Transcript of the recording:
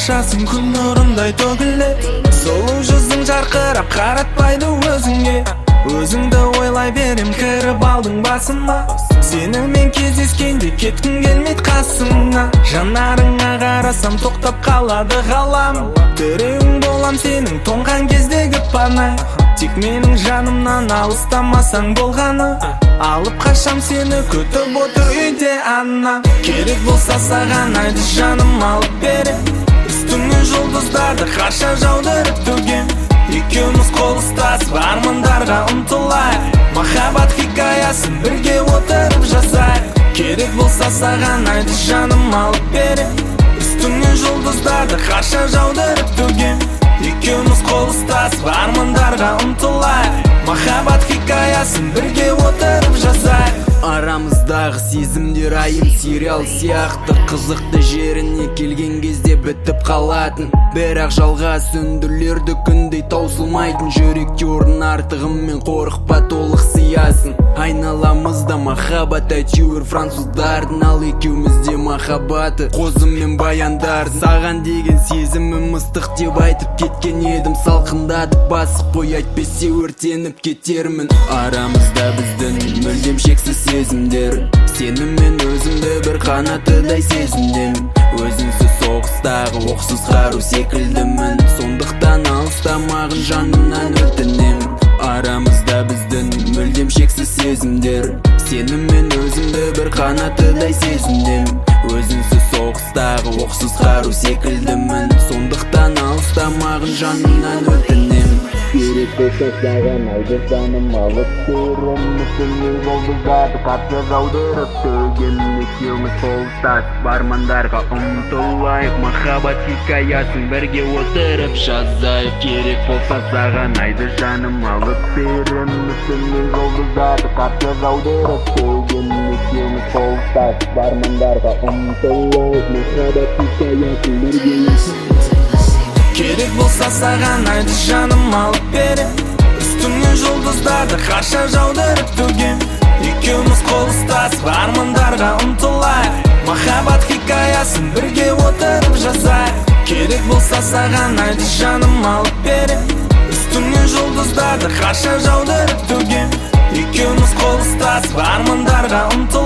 шашың күн нұрындай төгіледі, сұлу жүзің жарқырап қаратпайды өзіңе. Өзіңді ойлай берем, кіріп алдың басыма. Сенімен кездескенде кеткім келмейді қасыңа. Жанарыңа қарасам тоқтап қалады ғалам. Тіреуің болам сенің тоңған кездегі пана. Тек менің жанымнан алыстамасаң болғаны. Алып қашам сені күтіп отыр үйде ана. Керек болса саған айды жаным алып берем. Үстіңе жұлдыздарды қаша жаудырып төгем. Екеуміз қол ұстасып армандарға ұмтылайық. Махаббат хикаясын бірге отырып жазайық. Керек болса саған айды жаным алып берем. Үстіңе жұлдыздарды қаша жаудырып төгем. Екеуміз қол ұстасып армандарға ұмтылайық. Махаббат хикаясын бірге отырып жазайық. Арамыздағы сезімдер айым сериал сияқты, қызықты жеріне келген кезде бітіп қалатын. Бірақ жалға сөндірілерді күндей таусылмайтын. Жүректе орын артығымен қорықпа, толық сиясын. Айналамызда махаббат әйтеуір француздардың, ал екеумізде махаббаты қозы мен баяндар. Саған деген сезімім ыстық деп айтып кеткен едім, салқындатып басып қой, әйтпесе өртеніп кетермін. Арамызда біздің мүлдем шексіз сезімдер, сені мен өзімді бір қанатыдай сезіндім. Өзіңсіз соғыстағы оқсыз қару секілдімін, сондықтан алыстамағын жанымнан өтінем. Арамызда біздің мүлдем шексіз сезімдер, сені мен өзімді бір қанатыдай сезіндім. Өзіңсіз соғыстағы оқсыз қару секілдімін, сондықтан алыстамағын жанымнан өтінем. Керек болса саған айды жаным алып берем. Үстіңе жұлдыздарды қаша жаудырып төгем. Екеуміз қол ұстасып армандарға ұмтылайық. Махаббат хикаясын бірге отырып жазайық. Керек болса саған айды жаным алып берем. Үстіңе жұлдыздарды қаша жаудырып төгем. Екеуміз қол ұстасып армандарға ұмтылайық. Махаббат хикаясын бірге отырып. Керек болса саған айды жаным алып берем. Үстіңе жұлдыздарды қаша жаудырып төгем. Екеуміз қол ұстасып армандарға ұмтылайық. Махаббат хикаясын бірге отырып жазайық. Керек болса саған айды жаным алып берем. Үстіңе жұлдыздарды қаша жаудырып төгем. Екеуміз қол ұстасып армандарға ұмтылайық.